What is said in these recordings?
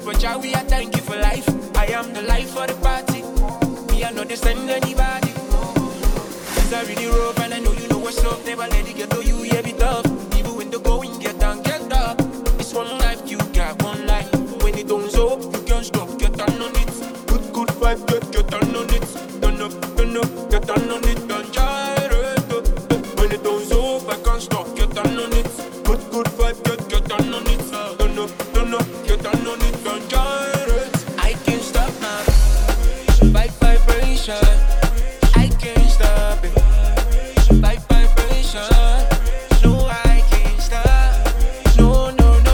but yeah, we are thank you for life. I am the life for the party. Me, I know they send anybody. Things are really rough, and I know you know what's up. Never let it get to you, yeah, be tough. Even when the going get down, get up. It's one life, you got one life. When it don't up, you can't stop, get on it. Good vibe, get on it. Turn up, get on it. Don't gyrate. When it don't up, I can't stop, get on it. Good vibe, get on it. Turn up, get on it. Don't gyrate. I can't stop now. Vibration. I can't stop it. Vibration. No, I can't stop. No.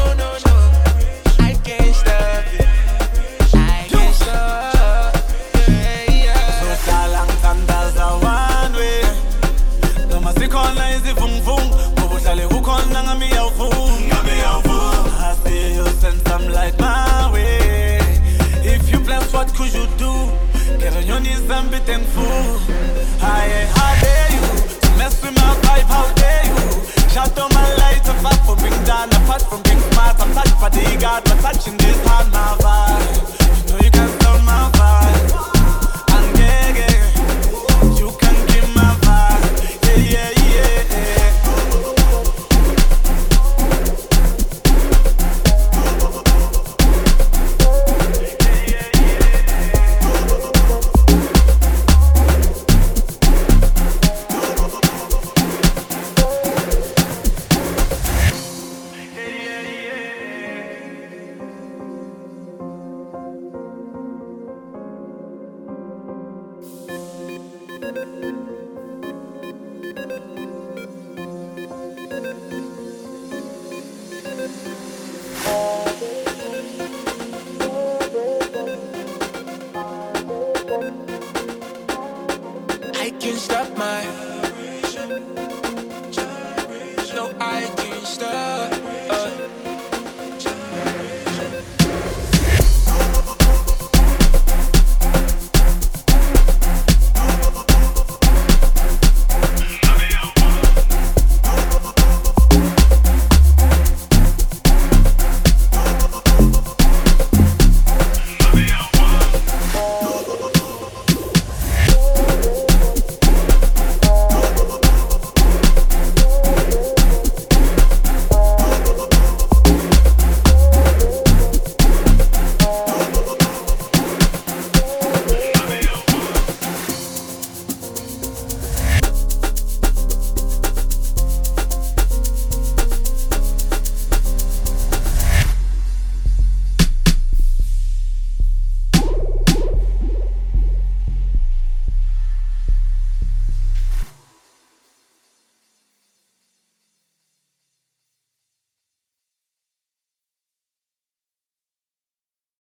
I can't stop it. I can't stop. Yeah. So talang tandas a one way. Namasi kona izi vung vung. Mubutale ukona ngami au vung. I see you send some light my way. If you bless, what could you do? Get on your knees and be thankful. How dare you to mess with my vibe? How dare you? Shut down my light, a fat for being down, apart from being smart. I'm such bodyguard, but touching this hand, my vibe. You know you can't stop.